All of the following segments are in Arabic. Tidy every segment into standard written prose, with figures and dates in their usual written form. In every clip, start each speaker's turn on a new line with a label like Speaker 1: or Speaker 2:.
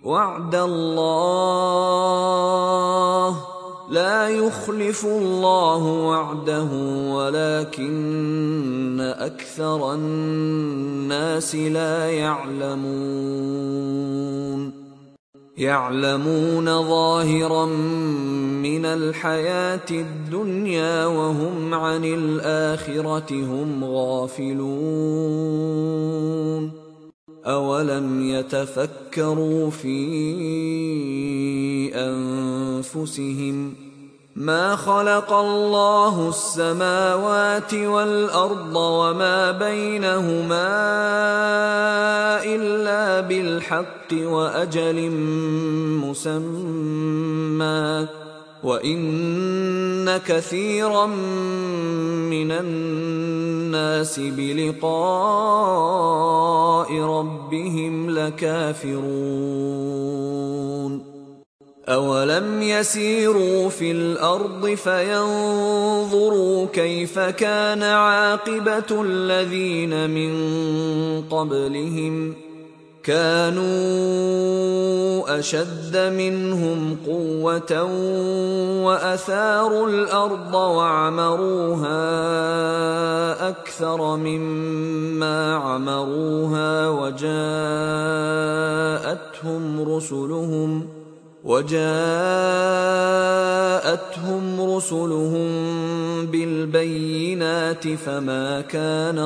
Speaker 1: وعد الله لا يخلف الله وعده ولكن أكثر الناس لا يعلمون ظاهرا من الحياة الدنيا وهم عن الآخرة هم غافلون. أولم يتفكروا في أنفسهم ما خلق الله السماوات والأرض وما بينهما إلا بالحق وأجل مسمى وإن كثيرا من الناس بلقاء ربهم لكافرون. أولم يسيروا في الأرض فينظروا كيف كان عاقبة الذين من قبلهم كانوا أشد منهم قوة وأثاروا الأرض وعمروها أكثر مما عمروها وجاءتهم رسلهم بالبينات فما كان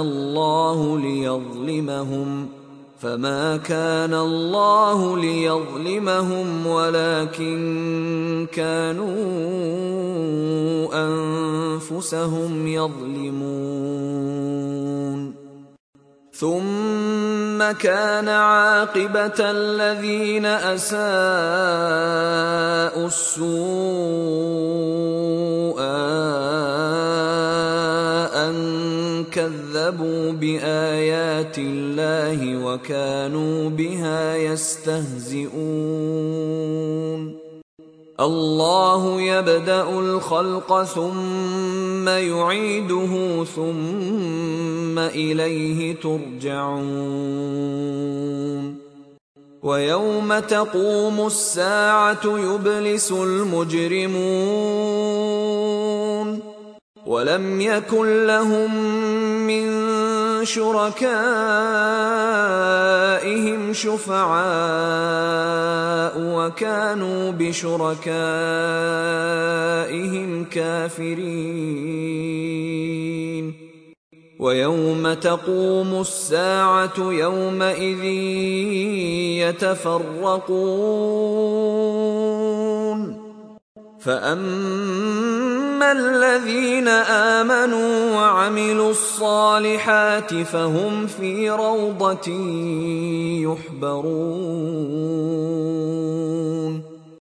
Speaker 1: الله ليظلمهم ولكن كانوا أنفسهم يظلمون. ثم كان عاقبة الذين أساءوا السوء أن كذبوا بآيات الله وكانوا بها يستهزئون. الله يبدأ الخلق ثم يعيده ثم إليه ترجعون. ويوم تقوم الساعة يبلس المجرمون ولم يكن لهم من شركائهم شفعاء وكانوا بشركائهم كافرين. ويوم تقوم الساعة يومئذ يتفرقون فأما الذين آمنوا وعملوا الصالحات فهم في روضة يحبرون.